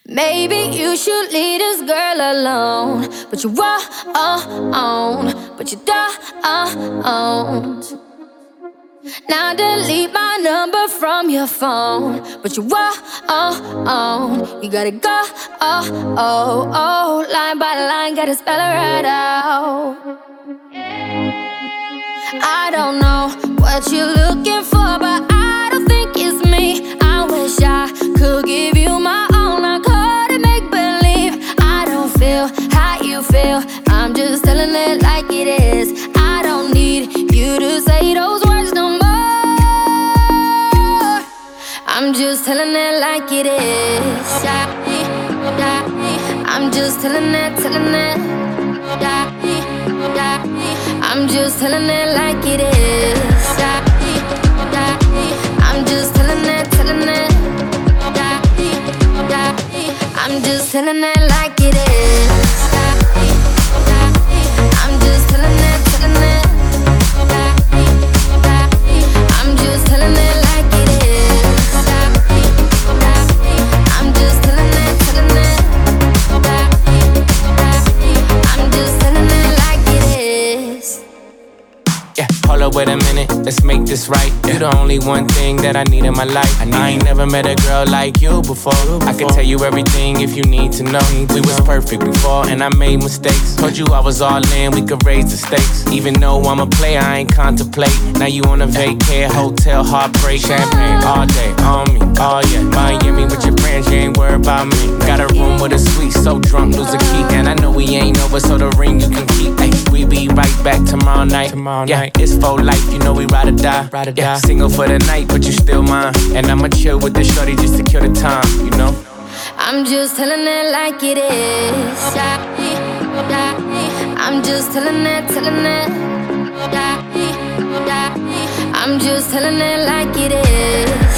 Maybe you should leave this girl alone, but you won't, but you don't. Now delete my number from your phone, but you won't. You gotta go, line by line, gotta spell it right out. I don't know what you're looking for, but I don't think it's me. I wish I could give you my all, I couldn't make believe. I don't feel how you feel, I'm just telling it like it is. I don't need you to say those words no more, I'm just telling it like it is. I'm just telling it. I'm just telling it like it is. I'm just telling it. I'm just telling it like it is. I'm just telling it. I'm just telling it like it is. I'm just telling it. I'm just telling it like it is. Yeah, hold up, wait a minute, let's make this right. You the only one thing that I need in my life. I ain't never met a girl like you before. I can tell you everything if you need to know. We was perfect before and I made mistakes. Told you I was all in, we could raise the stakes. Even though I'm a player, I ain't contemplate. Now you on a vacay, hotel, heartbreak. Champagne all day, on me, oh yeah. Miami with your friends, you ain't worried about me. Got a room with a suite, so drunk, lose a key. And I know we ain't over, so the ring you can keep. Ay, we be right back tomorrow night. Yeah, it's for life, you know we ride or die. Yeah, single for the night, but you still mine. And I'ma chill with the shorty just to kill the time, you know. I'm just telling it like it is. I'm just telling it. I'm just telling it like it is.